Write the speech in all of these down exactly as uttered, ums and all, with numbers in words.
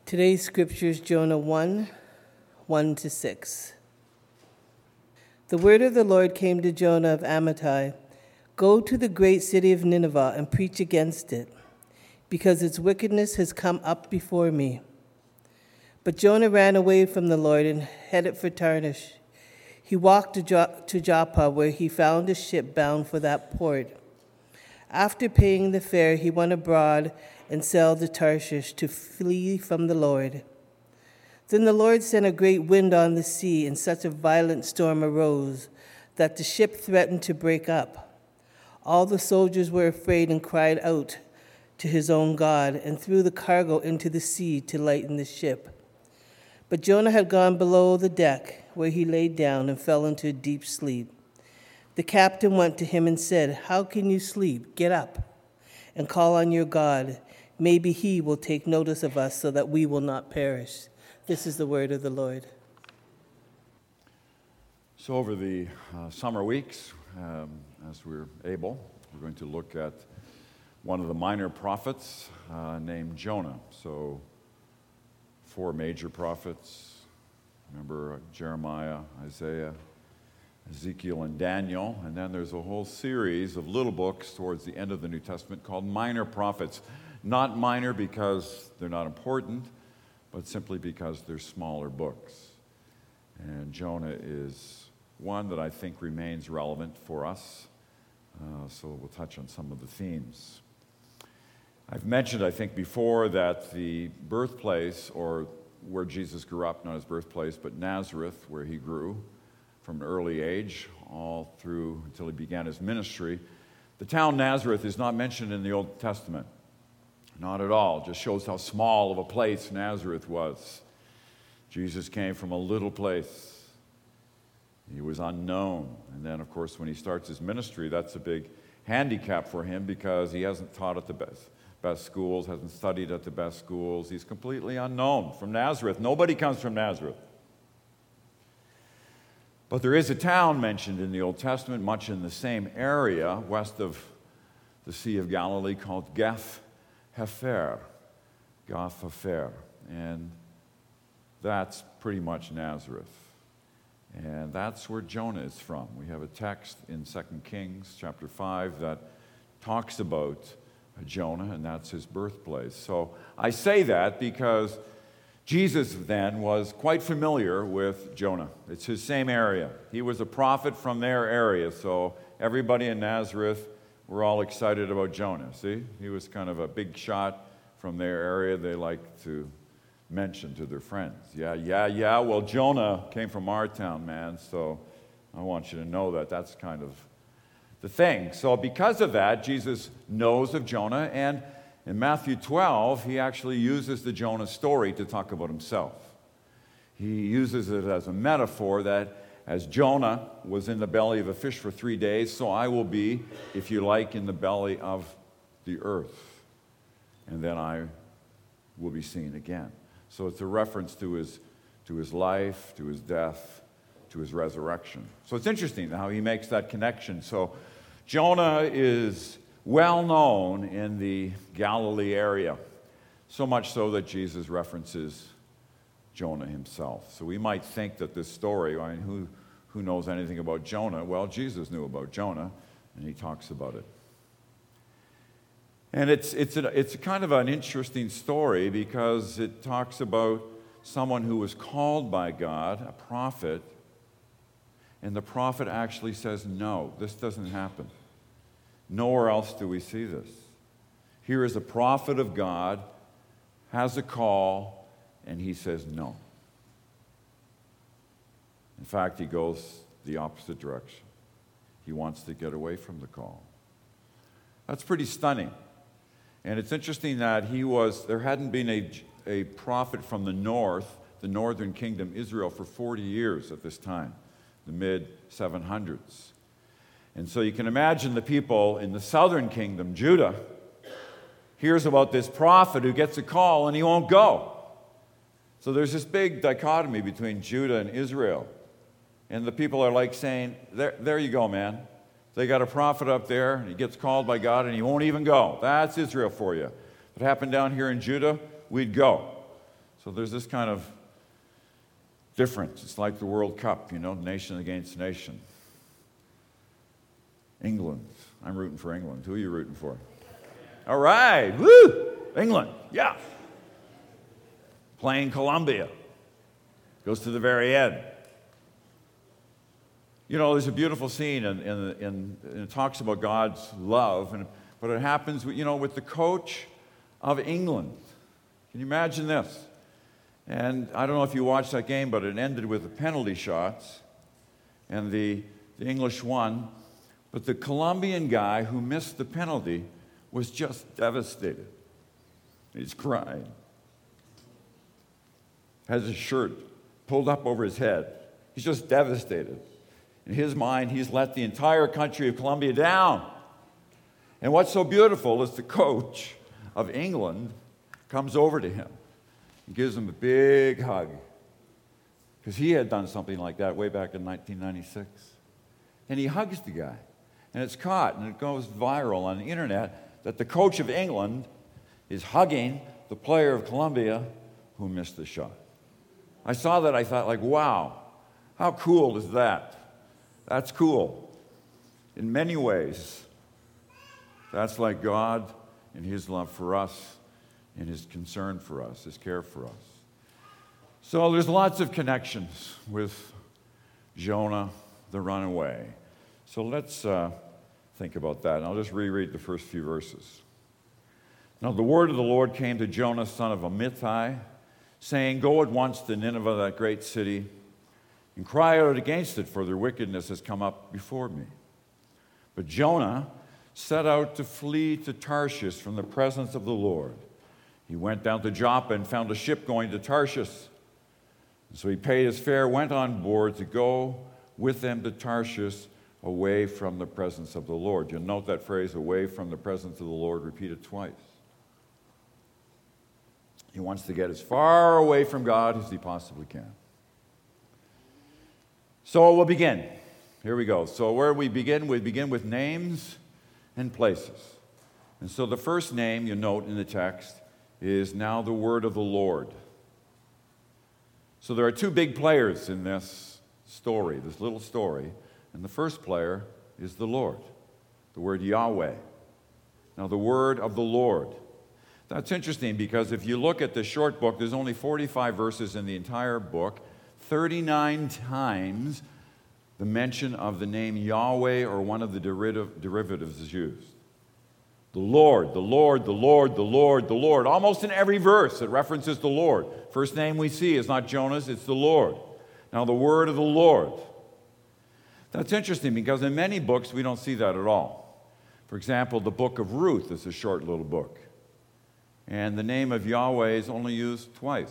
Today's scripture is Jonah one, one to six. The word of the Lord came to Jonah of Amittai. Go to the great city of Nineveh and preach against it, because its wickedness has come up before me. But Jonah ran away from the Lord and headed for Tarshish. He walked to, jo- to Joppa, where he found a ship bound for that port. After paying the fare, he went abroad and sailed to Tarshish to flee from the Lord. Then the Lord sent a great wind on the sea, and such a violent storm arose that the ship threatened to break up. All the soldiers were afraid and cried out to his own God, and threw the cargo into the sea to lighten the ship. But Jonah had gone below the deck, where he lay down and fell into a deep sleep. The captain went to him and said, "How can you sleep? Get up and call on your God. Maybe he will take notice of us so that we will not perish." This is the word of the Lord. So over the uh, summer weeks, um, as we're able, we're going to look at one of the minor prophets uh, named Jonah. So four major prophets. Remember uh, Jeremiah, Isaiah, Ezekiel, and Daniel. And then there's a whole series of little books towards the end of the New Testament called minor prophets. Not minor because they're not important, but simply because they're smaller books. And Jonah is one that I think remains relevant for us. Uh, so we'll touch on some of the themes. I've mentioned, I think, before that the birthplace, or where Jesus grew up, not his birthplace, but Nazareth, where he grew from an early age, all through until he began his ministry. The town Nazareth is not mentioned in the Old Testament. Not at all. Just shows how small of a place Nazareth was. Jesus came from a little place. He was unknown. And then, of course, when he starts his ministry, that's a big handicap for him because he hasn't taught at the best, best schools, hasn't studied at the best schools. He's completely unknown from Nazareth. Nobody comes from Nazareth. But there is a town mentioned in the Old Testament, much in the same area, west of the Sea of Galilee, called Gath Hefer, Gath Hefer, and that's pretty much Nazareth. And that's where Jonah is from. We have a text in Second Kings chapter five that talks about Jonah, and that's his birthplace. So I say that because Jesus then was quite familiar with Jonah. It's his same area. He was a prophet from their area, so everybody in Nazareth, we're all excited about Jonah. See, he was kind of a big shot from their area. They like to mention to their friends. Yeah, yeah, yeah, well, Jonah came from our town, man, so I want you to know that. That's kind of the thing. So because of that, Jesus knows of Jonah, and in Matthew twelve, he actually uses the Jonah story to talk about himself. He uses it as a metaphor that as Jonah was in the belly of a fish for three days, so I will be, if you like, in the belly of the earth. And then I will be seen again. So it's a reference to his, to his life, to his death, to his resurrection. So it's interesting how he makes that connection. So Jonah is well known in the Galilee area, so much so that Jesus references Jonah himself. So we might think that this story, I mean, who, who knows anything about Jonah? Well, Jesus knew about Jonah, and he talks about it. And it's, it's, a, it's a kind of an interesting story because it talks about someone who was called by God, a prophet, and the prophet actually says, no, this doesn't happen. Nowhere else do we see this. Here is a prophet of God, has a call, and he says no. In fact, he goes the opposite direction. He wants to get away from the call. That's pretty stunning. And it's interesting that he was, there hadn't been a, a prophet from the north, the northern kingdom, Israel, for forty years at this time, the mid seven hundreds. And so you can imagine the people in the southern kingdom, Judah, hears about this prophet who gets a call and he won't go. So there's this big dichotomy between Judah and Israel. And the people are like saying, there, there you go, man. They got a prophet up there, and he gets called by God, and he won't even go. That's Israel for you. If it happened down here in Judah, we'd go. So there's this kind of difference. It's like the World Cup, you know, nation against nation. England. I'm rooting for England. Who are you rooting for? All right. Woo! England. Yeah. Playing Colombia. Goes to the very end. You know, there's a beautiful scene, in, in, in, and it talks about God's love, and, but it happens, you know, with the coach of England. Can you imagine this? And I don't know if you watched that game, but it ended with the penalty shots, and the, the English won. But the Colombian guy who missed the penalty was just devastated. He's crying. Has his shirt pulled up over his head. He's just devastated. In his mind, he's let the entire country of Colombia down. And what's so beautiful is the coach of England comes over to him and gives him a big hug, because he had done something like that way back in nineteen ninety-six. And he hugs the guy. And it's caught, and it goes viral on the internet that the coach of England is hugging the player of Colombia who missed the shot. I saw that, I thought, like, wow, how cool is that? That's cool. In many ways, that's like God and His love for us and His concern for us, His care for us. So there's lots of connections with Jonah, the runaway. So let's uh, think about that. And I'll just reread the first few verses. Now the word of the Lord came to Jonah, son of Amittai, saying, "Go at once to Nineveh, that great city, and cry out against it, for their wickedness has come up before me." But Jonah set out to flee to Tarshish from the presence of the Lord. He went down to Joppa and found a ship going to Tarshish. And so he paid his fare, went on board to go with them to Tarshish, away from the presence of the Lord. You'll note that phrase, away from the presence of the Lord, repeated twice. He wants to get as far away from God as he possibly can. So we'll begin. Here we go. So where we begin, we begin with names and places. And so the first name you note in the text is now the word of the Lord. So there are two big players in this story, this little story. And the first player is the Lord, the word Yahweh. Now the word of the Lord. That's interesting, because if you look at the short book, there's only forty-five verses in the entire book. thirty-nine times the mention of the name Yahweh or one of the derivative, derivatives is used. The Lord, the Lord, the Lord, the Lord, the Lord. Almost in every verse it references the Lord. First name we see is not Jonas, it's the Lord. Now the word of the Lord. That's interesting, because in many books we don't see that at all. For example, the book of Ruth is a short little book. And the name of Yahweh is only used twice.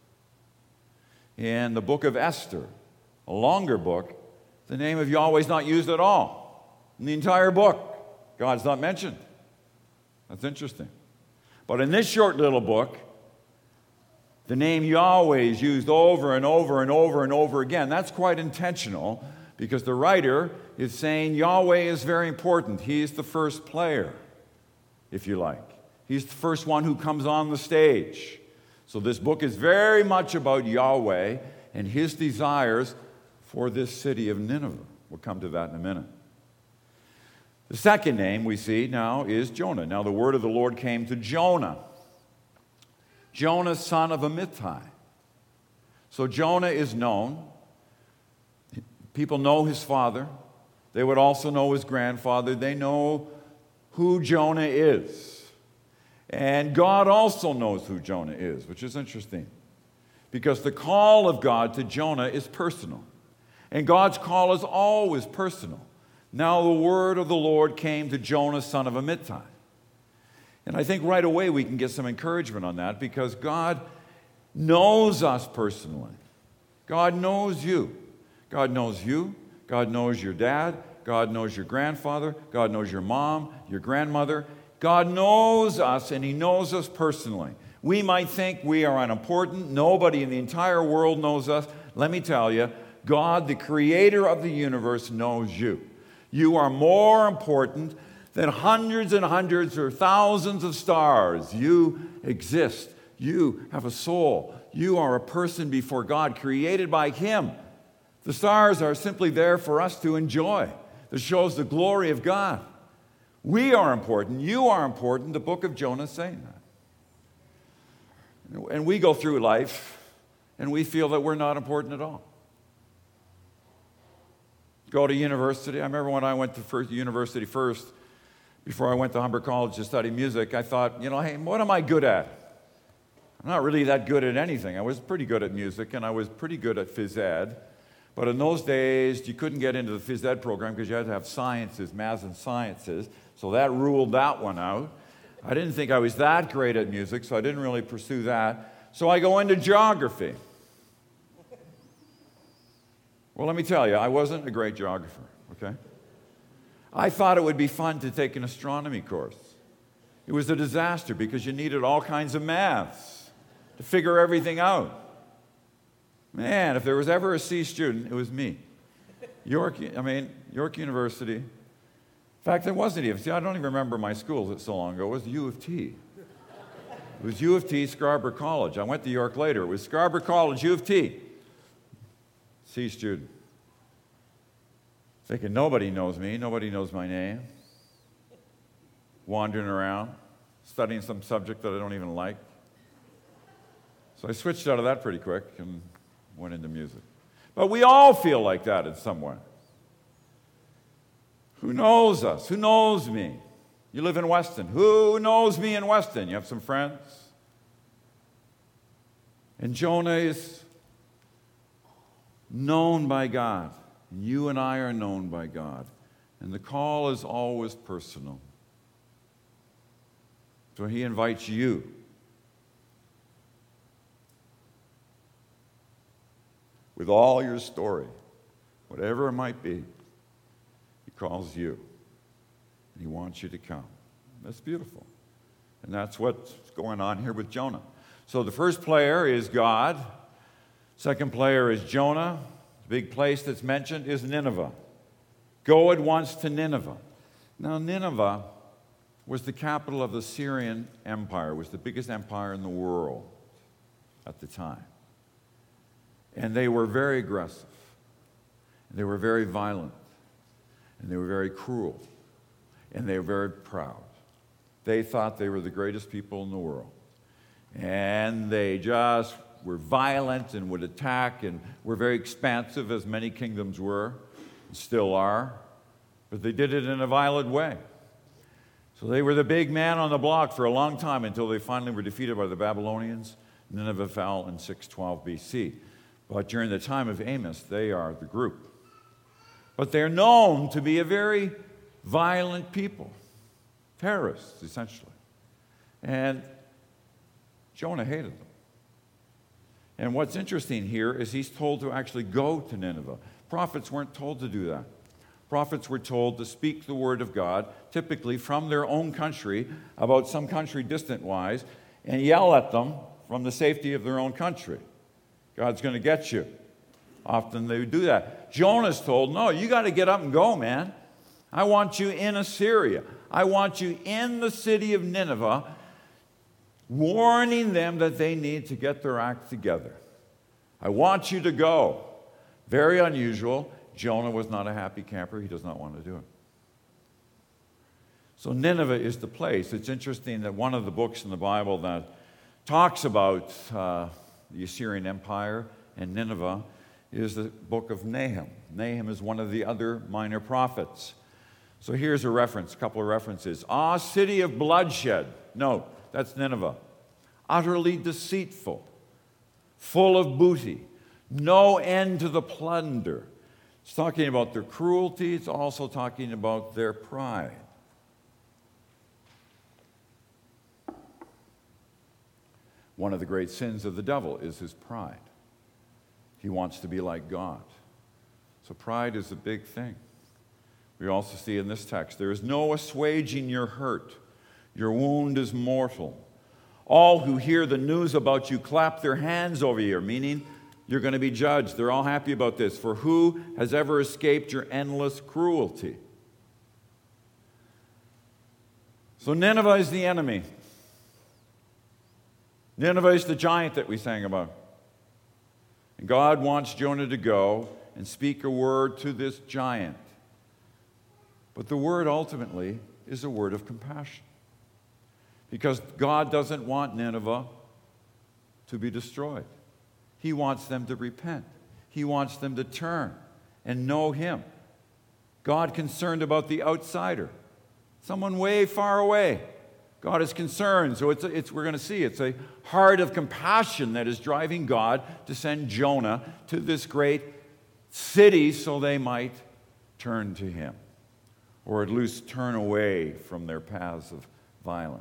In the book of Esther, a longer book, the name of Yahweh is not used at all. In the entire book, God's not mentioned. That's interesting. But in this short little book, the name Yahweh is used over and over and over and over again. That's quite intentional, because the writer is saying Yahweh is very important. He's the first player, if you like. He's the first one who comes on the stage. So this book is very much about Yahweh and His desires for this city of Nineveh. We'll come to that in a minute. The second name we see now is Jonah. Now the word of the Lord came to Jonah. Jonah, son of Amittai. So Jonah is known. People know his father. They would also know his grandfather. They know who Jonah is. And God also knows who Jonah is, which is interesting, because the call of God to Jonah is personal. And God's call is always personal. Now the word of the Lord came to Jonah, son of Amittai. And I think right away we can get some encouragement on that, because God knows us personally. God knows you. God knows you. God knows your dad. God knows your grandfather. God knows your mom, your grandmother. God knows us, and He knows us personally. We might think we are unimportant. Nobody in the entire world knows us. Let me tell you, God, the creator of the universe, knows you. You are more important than hundreds and hundreds or thousands of stars. You exist You have a soul. You are a person before God, created by Him. The stars are simply there for us to enjoy. That shows the glory of God. We are important. You are important. The book of Jonah is saying that. And we go through life and we feel that we're not important at all. Go to university. I remember when I went to first, university first, before I went to Humber College to study music, I thought, you know, hey, what am I good at? I'm not really that good at anything. I was pretty good at music, and I was pretty good at phys ed. But in those days, you couldn't get into the phys ed program because you had to have sciences, maths and sciences. So that ruled that one out. I didn't think I was that great at music, so I didn't really pursue that. So I go into geography. Well, let me tell you, I wasn't a great geographer, okay? I thought it would be fun to take an astronomy course. It was a disaster because you needed all kinds of maths to figure everything out. Man, if there was ever a C student, it was me. York, I mean, York University. In fact, it wasn't even. See, I don't even remember my schools. It's so long ago. It was U of T. It was U of T, Scarborough College. I went to York later. It was Scarborough College, U of T. C student. Thinking nobody knows me. Nobody knows my name. Wandering around, studying some subject that I don't even like. So I switched out of that pretty quick and went into music. But we all feel like that in some way. Who knows us? Who knows me? You live in Weston. Who knows me in Weston? You have some friends? And Jonah is known by God. You and I are known by God. And the call is always personal. So he invites you. With all your story, whatever it might be, he calls you. And he wants you to come. That's beautiful. And that's what's going on here with Jonah. So the first player is God. Second player is Jonah. The big place that's mentioned is Nineveh. Go at once to Nineveh. Now, Nineveh was the capital of the Syrian Empire. It was the biggest empire in the world at the time. And they were very aggressive. And they were very violent. And they were very cruel. And they were very proud. They thought they were the greatest people in the world. And they just were violent and would attack and were very expansive, as many kingdoms were and still are. But they did it in a violent way. So they were the big man on the block for a long time until they finally were defeated by the Babylonians. Nineveh fell in six twelve B C. But during the time of Amos, they are the group. But they're known to be a very violent people. Terrorists, essentially. And Jonah hated them. And what's interesting here is he's told to actually go to Nineveh. Prophets weren't told to do that. Prophets were told to speak the word of God, typically from their own country, about some country distant-wise, and yell at them from the safety of their own country. God's going to get you. Often they would do that. Jonah's told, no, you got to get up and go, man. I want you in Assyria. I want you in the city of Nineveh, warning them that they need to get their act together. I want you to go. Very unusual. Jonah was not a happy camper. He does not want to do it. So Nineveh is the place. It's interesting that one of the books in the Bible that talks about uh, the Assyrian Empire and Nineveh is the book of Nahum. Nahum is one of the other minor prophets. So here's a reference, a couple of references. Ah, city of bloodshed. No, that's Nineveh. Utterly deceitful, full of booty, no end to the plunder. It's talking about their cruelty. It's also talking about their pride. One of the great sins of the devil is his pride. He wants to be like God. So pride is a big thing. We also see in this text, there is no assuaging your hurt. Your wound is mortal. All who hear the news about you clap their hands over you, meaning you're going to be judged. They're all happy about this. For who has ever escaped your endless cruelty? So Nineveh is the enemy. Nineveh is the giant that we sang about. And God wants Jonah to go and speak a word to this giant. But the word ultimately is a word of compassion. Because God doesn't want Nineveh to be destroyed. He wants them to repent. He wants them to turn and know Him. God concerned about the outsider, someone way far away. God is concerned. So it's, it's we're going to see it's a heart of compassion that is driving God to send Jonah to this great city so they might turn to Him, or at least turn away from their paths of violence.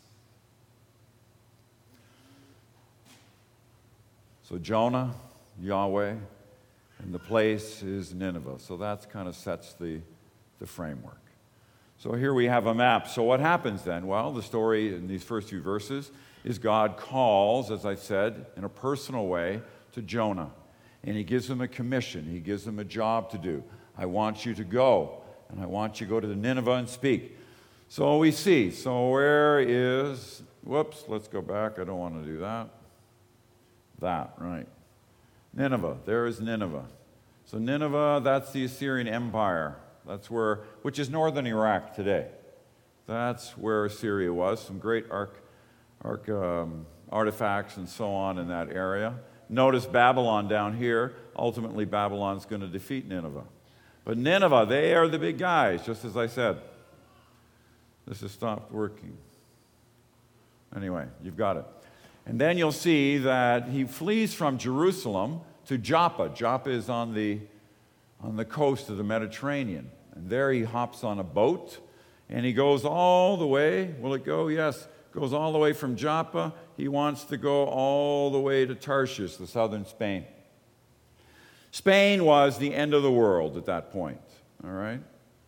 So Jonah, Yahweh, and the place is Nineveh. So that kind of sets the, the framework. So here we have a map. So what happens then? Well, the story in these first few verses is God calls, as I said, in a personal way to Jonah. And He gives him a commission. He gives him a job to do. I want you to go, and I want you to go to Nineveh and speak. So we see. So where is, whoops, let's go back. I don't want to do that. That, right. Nineveh, there is Nineveh. So Nineveh, that's the Assyrian Empire. That's where, which is northern Iraq today. That's where Assyria was. Some great arch, arch, um, artifacts and so on in that area. Notice Babylon down here. Ultimately, Babylon's going to defeat Nineveh. But Nineveh, they are the big guys, just as I said. This has stopped working. Anyway, you've got it. And then you'll see that he flees from Jerusalem to Joppa. Joppa is on the, on the coast of the Mediterranean. And there he hops on a boat, and he goes all the way. Will it go? Yes. Goes all the way from Joppa. He wants to go all the way to Tarshish, the southern Spain. Spain was the end of the world at that point. All right?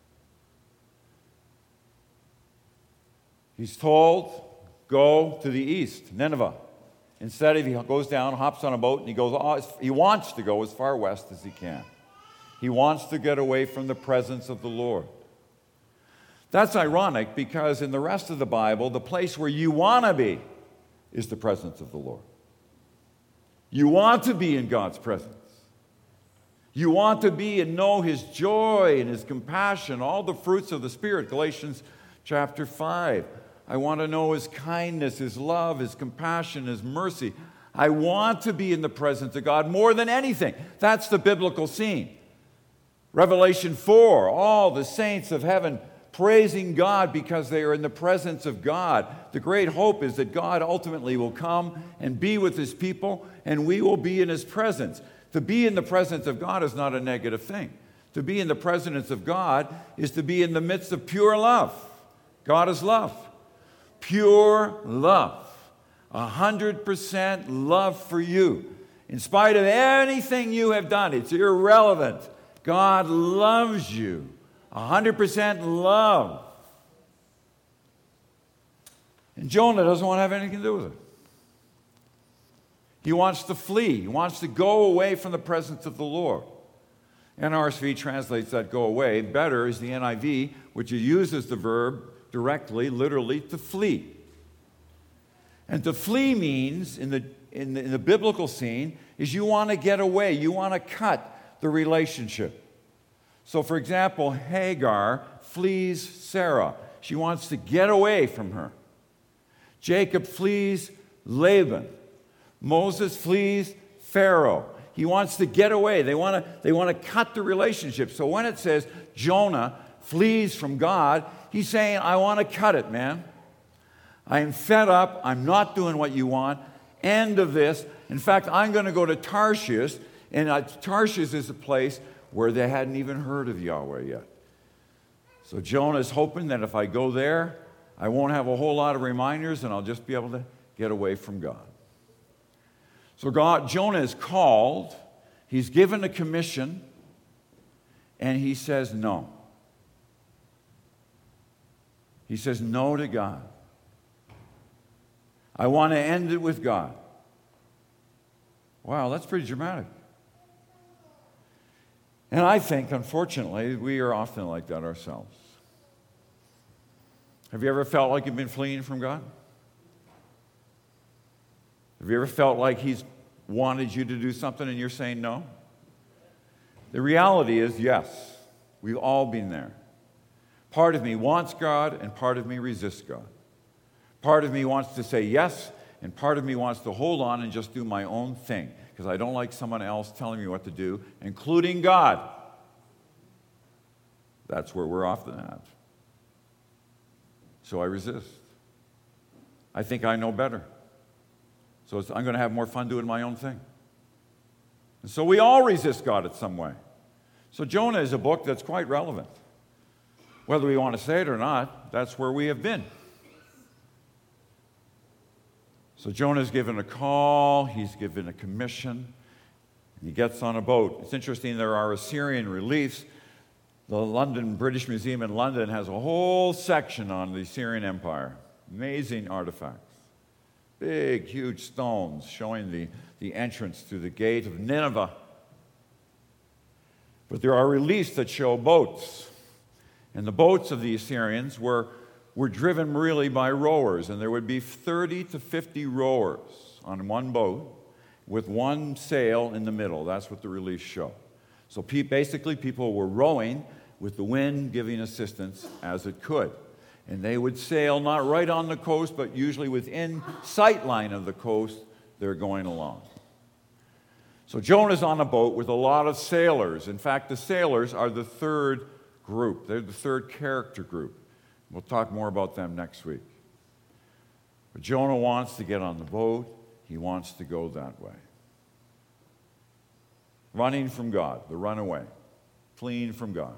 He's told, go to the east, Nineveh. Instead, he goes down, hops on a boat, and he goes. He wants to go as far west as he can. He wants to get away from the presence of the Lord. That's ironic because in the rest of the Bible, the place where you want to be is the presence of the Lord. You want to be in God's presence. You want to be and know His joy and His compassion, all the fruits of the Spirit, Galatians chapter five. I want to know His kindness, His love, His compassion, His mercy. I want to be in the presence of God more than anything. That's the biblical scene. Revelation four, all the saints of heaven praising God because they are in the presence of God. The great hope is that God ultimately will come and be with His people, and we will be in His presence. To be in the presence of God is not a negative thing. To be in the presence of God is to be in the midst of pure love. God is love. Pure love. A hundred percent love for you. In spite of anything you have done, it's irrelevant. God loves you. A hundred percent love. And Jonah doesn't want to have anything to do with it. He wants to flee. He wants to go away from the presence of the Lord. N R S V translates that go away. Better is the N I V, which uses the verb directly, literally, to flee. And to flee means, in the, in the, in the biblical scene, is you want to get away. You want to cut the relationship. So, for example, Hagar flees Sarah. She wants to get away from her. Jacob flees Laban. Moses flees Pharaoh. He wants to get away. They want to, they want to cut the relationship. So when it says Jonah flees from God, he's saying, I want to cut it, man. I am fed up. I'm not doing what you want. End of this. In fact, I'm going to go to Tarshish. And uh, Tarshish is a place where they hadn't even heard of Yahweh yet. So Jonah is hoping that if I go there, I won't have a whole lot of reminders and I'll just be able to get away from God. So God, Jonah is called. He's given a commission. And he says no. He says no to God. I want to end it with God. Wow, that's pretty dramatic. And I think, unfortunately, we are often like that ourselves. Have you ever felt like you've been fleeing from God? Have you ever felt like he's wanted you to do something and you're saying no? The reality is, yes, we've all been there. Part of me wants God, and part of me resists God. Part of me wants to say yes, and part of me wants to hold on and just do my own thing, because I don't like someone else telling me what to do, including God. That's where we're often at. So I resist. I think I know better. So it's, I'm going to have more fun doing my own thing. And so we all resist God in some way. So Jonah is a book that's quite relevant. Whether we want to say it or not, that's where we have been. So Jonah's given a call, he's given a commission, and he gets on a boat. It's interesting, there are Assyrian reliefs. The London British Museum in London has a whole section on the Assyrian Empire. Amazing artifacts. Big, huge stones showing the, the entrance to the gate of Nineveh. But there are reliefs that show boats. And the boats of the Assyrians were, were driven really by rowers, and there would be thirty to fifty rowers on one boat with one sail in the middle. That's what the reliefs show. So pe- basically, people were rowing with the wind giving assistance as it could. And they would sail not right on the coast, but usually within sight line of the coast, they're going along. So Jonah's on a boat with a lot of sailors. In fact, the sailors are the third group. They're the third character group. We'll talk more about them next week. But Jonah wants to get on the boat. He wants to go that way. Running from God, the runaway, fleeing from God.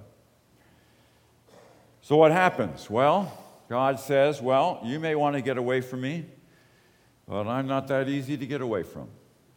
So what happens? Well, God says, well, you may want to get away from me, but I'm not that easy to get away from.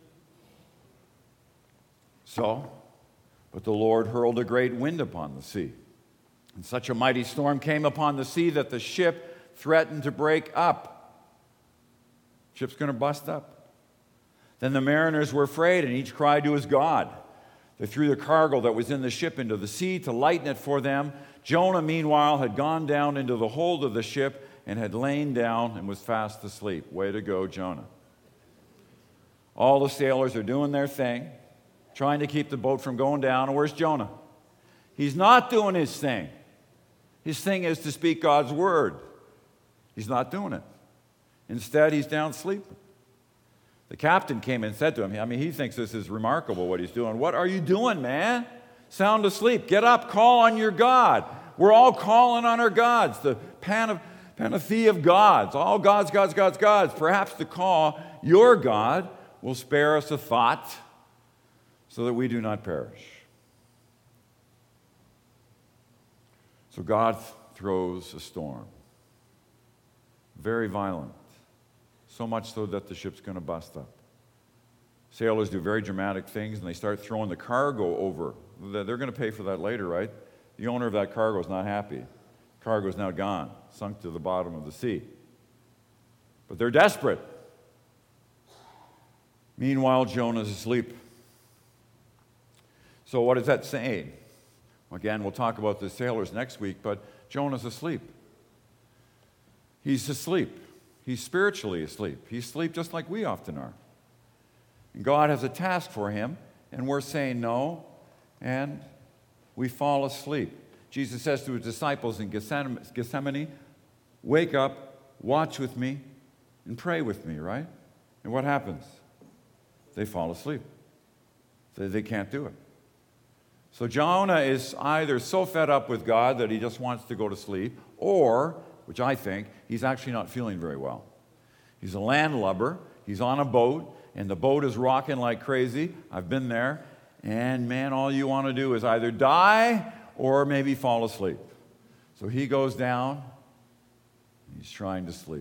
So, but the Lord hurled a great wind upon the sea. And such a mighty storm came upon the sea that the ship threatened to break up. Ship's going to bust up. Then the mariners were afraid, and each cried to his God. They threw the cargo that was in the ship into the sea to lighten it for them. Jonah, meanwhile, had gone down into the hold of the ship and had lain down and was fast asleep. Way to go, Jonah. All the sailors are doing their thing, trying to keep the boat from going down. And where's Jonah? He's not doing his thing. His thing is to speak God's word. He's not doing it. Instead, he's down sleeping. The captain came and said to him, I mean, he thinks this is remarkable what he's doing. What are you doing, man? Sound asleep. Get up, call on your God. We're all calling on our gods, the pan- pantheia of gods. All gods, gods, gods, gods. Perhaps to call your God will spare us a thought so that we do not perish. So God throws a storm. Very violent. So much so that the ship's going to bust up. Sailors do very dramatic things, and they start throwing the cargo over. They're going to pay for that later, right? The owner of that cargo is not happy. Cargo is now gone, sunk to the bottom of the sea. But they're desperate. Meanwhile, Jonah's asleep. So what is that saying? Again, we'll talk about the sailors next week, but Jonah's asleep. He's asleep. He's spiritually asleep. He's asleep just like we often are. And God has a task for him, and we're saying no, and we fall asleep. Jesus says to his disciples in Gethsemane, wake up, watch with me, and pray with me, right? And what happens? They fall asleep. They, they can't do it. So Jonah is either so fed up with God that he just wants to go to sleep, or, which I think, he's actually not feeling very well. He's a landlubber. He's on a boat, and the boat is rocking like crazy. I've been there. And man, all you want to do is either die or maybe fall asleep. So he goes down. He's trying to sleep.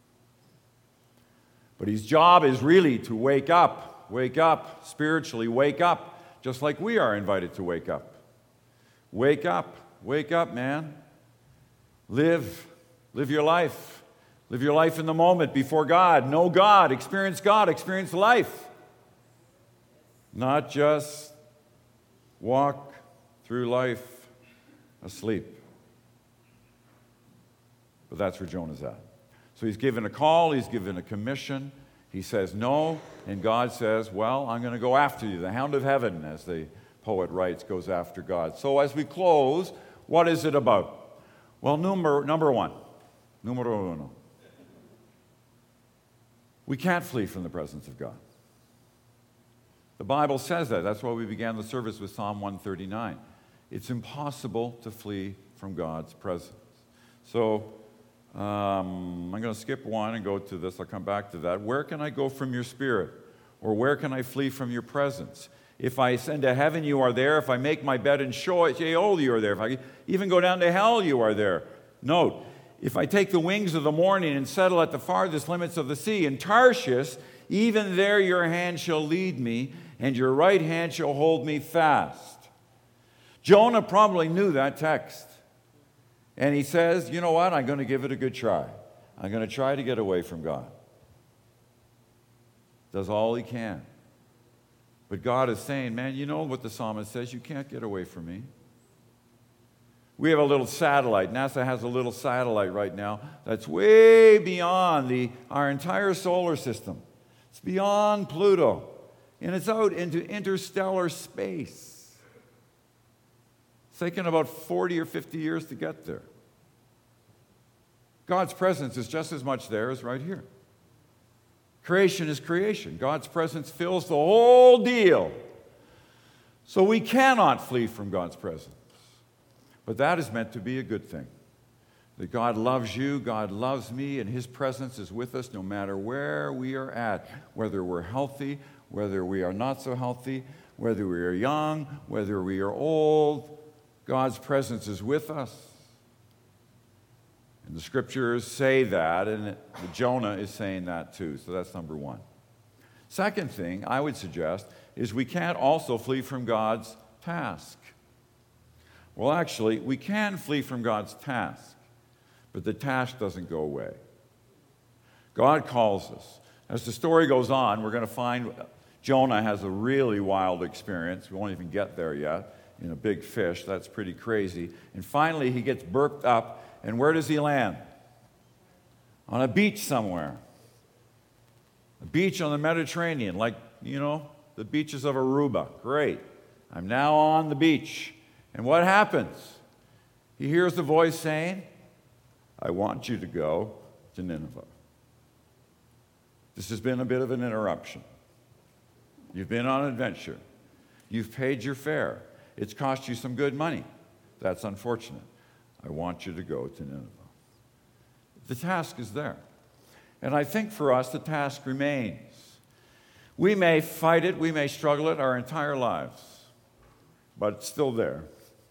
But his job is really to wake up. Wake up. Spiritually, wake up. Just like we are invited to wake up. Wake up. Wake up, man. Live. Live your life. Live your life in the moment before God. Know God. Experience God. Experience life. Not just walk through life asleep. But that's where Jonah's at. So he's given a call. He's given a commission. He says no, and God says, well, I'm going to go after you. The hound of heaven, as the poet writes, goes after God. So as we close, what is it about? Well, number, number one, numero uno. We can't flee from the presence of God. The Bible says that. That's why we began the service with Psalm one thirty-nine. It's impossible to flee from God's presence. So um, I'm going to skip one and go to this. I'll come back to that. Where can I go from your spirit? Or where can I flee from your presence? If I ascend to heaven, you are there. If I make my bed in Sheol, you are there. If I even go down to hell, you are there. Note, if I take the wings of the morning and settle at the farthest limits of the sea, in Tarshish, even there your hand shall lead me, and your right hand shall hold me fast. Jonah probably knew that text. And he says, you know what? I'm going to give it a good try. I'm going to try to get away from God. Does all he can. But God is saying, man, you know what the psalmist says? You can't get away from me. We have a little satellite. NASA has a little satellite right now that's way beyond the, our entire solar system. It's beyond Pluto. And it's out into interstellar space. It's taken about forty or fifty years to get there. God's presence is just as much there as right here. Creation is creation. God's presence fills the whole deal. So we cannot flee from God's presence. But that is meant to be a good thing. That God loves you, God loves me, and His presence is with us no matter where we are at. Whether we're healthy, whether we are not so healthy, whether we are young, whether we are old, God's presence is with us. And the scriptures say that, and Jonah is saying that too. So that's number one. Second thing I would suggest is we can't also flee from God's task. Well, actually, we can flee from God's task, but the task doesn't go away. God calls us. As the story goes on, we're going to find Jonah has a really wild experience. We won't even get there yet. In a big fish. That's pretty crazy. And finally, he gets burped up. And where does he land? On a beach somewhere. A beach on the Mediterranean, like, you know, the beaches of Aruba. Great. I'm now on the beach. And what happens? He hears the voice saying, I want you to go to Nineveh. This has been a bit of an interruption. You've been on an adventure. You've paid your fare. It's cost you some good money. That's unfortunate. I want you to go to Nineveh. The task is there. And I think for us, the task remains. We may fight it, we may struggle it our entire lives, but it's still there.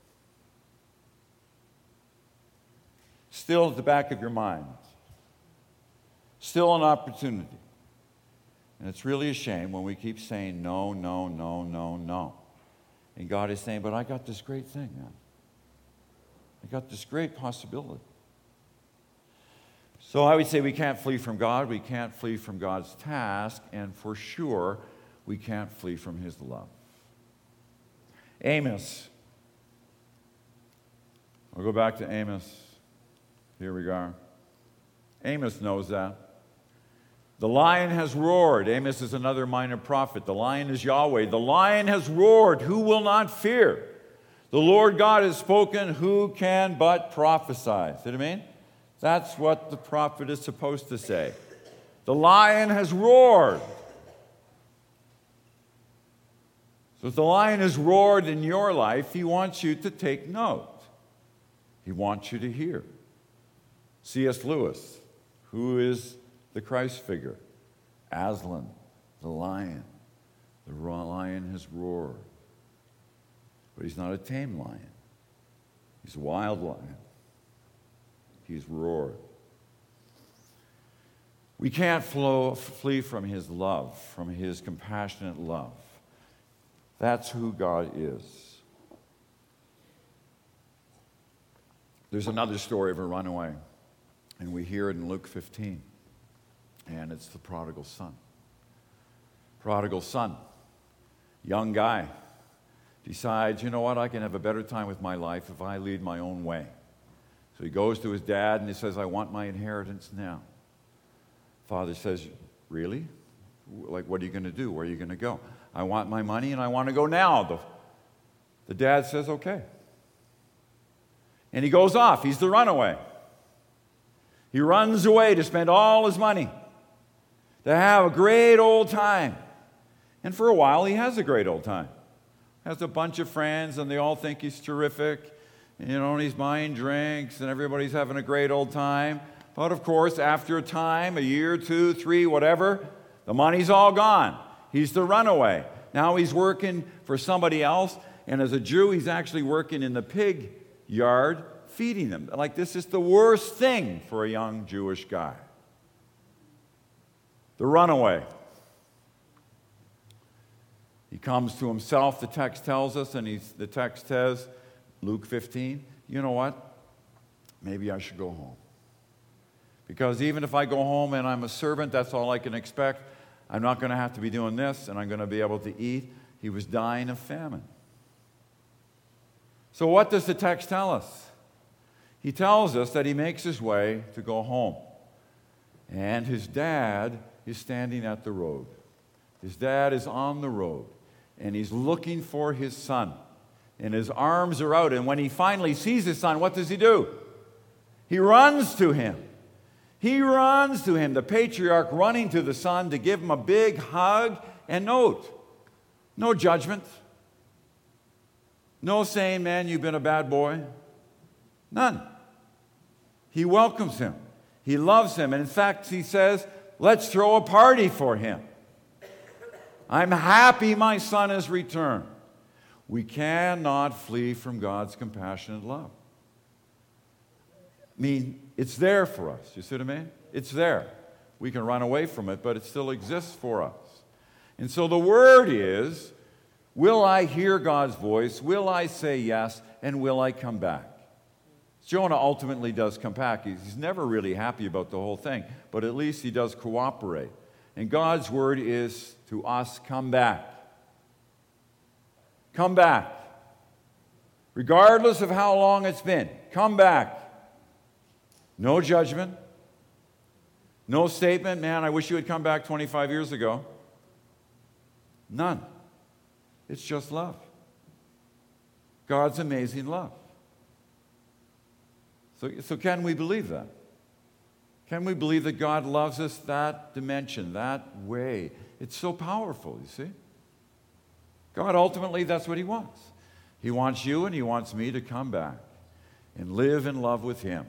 Still at the back of your mind. Still an opportunity. And it's really a shame when we keep saying no, no, no, no, no. And God is saying, but I got this great thing, man. I got this great possibility. So I would say we can't flee from God, we can't flee from God's task, and for sure, we can't flee from His love. Amos. I'll go back to Amos. Here we are. Amos knows that. The lion has roared. Amos is another minor prophet. The lion is Yahweh. The lion has roared. Who will not fear? The Lord God has spoken. Who can but prophesy? See what I mean? That's what the prophet is supposed to say. The lion has roared. So if the lion has roared in your life, he wants you to take note. He wants you to hear. C S Lewis, who is the Christ figure, Aslan, the lion. The lion has roared. But he's not a tame lion. He's a wild lion. He's roared. We can't flow, flee from His love, from His compassionate love. That's who God is. There's another story of a runaway, and we hear it in Luke fifteen. And it's the prodigal son. Prodigal son, young guy, decides, you know what, I can have a better time with my life if I lead my own way. So he goes to his dad and he says, I want my inheritance now. Father says, really? like, what are you going to do? Where are you going to go? I want my money and I want to go now. The, the dad says, okay. And he goes off. He's the runaway. He runs away to spend all his money, to have a great old time. And for a while, he has a great old time. Has a bunch of friends, and they all think he's terrific. You know, and he's buying drinks, and everybody's having a great old time. But of course, after a time, a year, two, three, whatever, the money's all gone. He's the runaway. Now he's working for somebody else, and as a Jew, he's actually working in the pig yard, feeding them. Like, this is the worst thing for a young Jewish guy. The runaway. He comes to himself, the text tells us, and he's, the text says, Luke fifteen, you know what? Maybe I should go home. Because even if I go home and I'm a servant, that's all I can expect. I'm not going to have to be doing this, and I'm going to be able to eat. He was dying of famine. So what does the text tell us? He tells us that he makes his way to go home. And his dad is standing at the road. His dad is on the road, and he's looking for his son. And his arms are out, and when he finally sees his son, what does he do? He runs to him. He runs to him, the patriarch running to the son to give him a big hug. And note, no judgment. No saying, man, you've been a bad boy. None. He welcomes him. He loves him. And in fact, he says, let's throw a party for him. I'm happy my son has returned. We cannot flee from God's compassionate love. I mean, it's there for us. You see what I mean? It's there. We can run away from it, but it still exists for us. And so the word is, will I hear God's voice? Will I say yes? And will I come back? Jonah ultimately does come back. He's never really happy about the whole thing, but at least he does cooperate. And God's word is to us, come back. Come back. Regardless of how long it's been, come back. No judgment. No statement, man, I wish you had come back twenty-five years ago. None. It's just love. God's amazing love. So, so can we believe that? Can we believe that God loves us that dimension, that way? It's so powerful, you see. God, ultimately, that's what he wants. He wants you and he wants me to come back and live in love with him.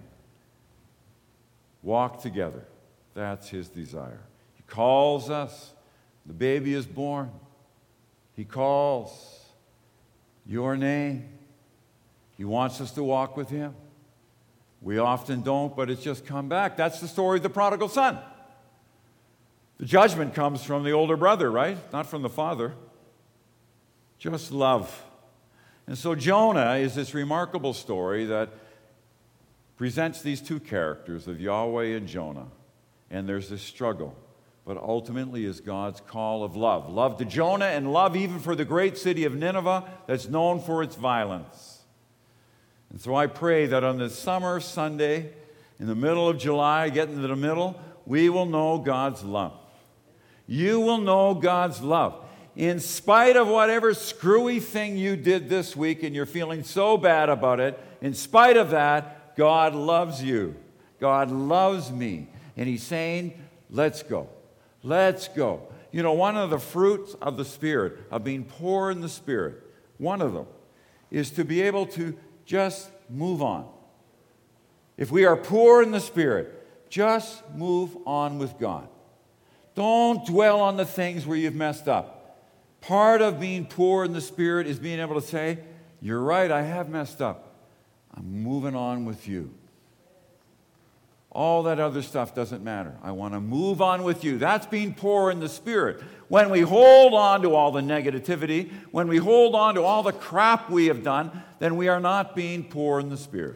Walk together. That's his desire. He calls us. The baby is born. He calls your name. He wants us to walk with him. We often don't, but it's just come back. That's the story of the prodigal son. The judgment comes from the older brother, right? Not from the father. Just love. And so Jonah is this remarkable story that presents these two characters of Yahweh and Jonah. And there's this struggle, but ultimately is God's call of love. Love to Jonah and love even for the great city of Nineveh that's known for its violence. And so I pray that on this summer Sunday, in the middle of July, getting to the middle, we will know God's love. You will know God's love. In spite of whatever screwy thing you did this week and you're feeling so bad about it, in spite of that, God loves you. God loves me. And he's saying, let's go. Let's go. You know, one of the fruits of the Spirit, of being poor in the Spirit, one of them is to be able to just move on. If we are poor in the Spirit, just move on with God. Don't dwell on the things where you've messed up. Part of being poor in the Spirit is being able to say, you're right, I have messed up. I'm moving on with you. All that other stuff doesn't matter. I want to move on with you. That's being poor in the Spirit. When we hold on to all the negativity, when we hold on to all the crap we have done, then we are not being poor in the Spirit.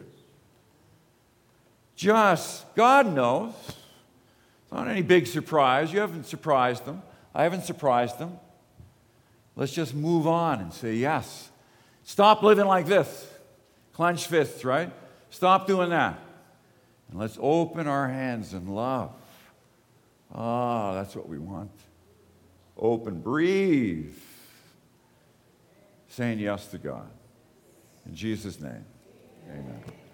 Just, God knows. It's not any big surprise. You haven't surprised them. I haven't surprised them. Let's just move on and say yes. Stop living like this. Clench fists, right? Stop doing that. And let's open our hands in love. Ah, that's what we want. open, breathe, saying yes to God. In Jesus' name, amen.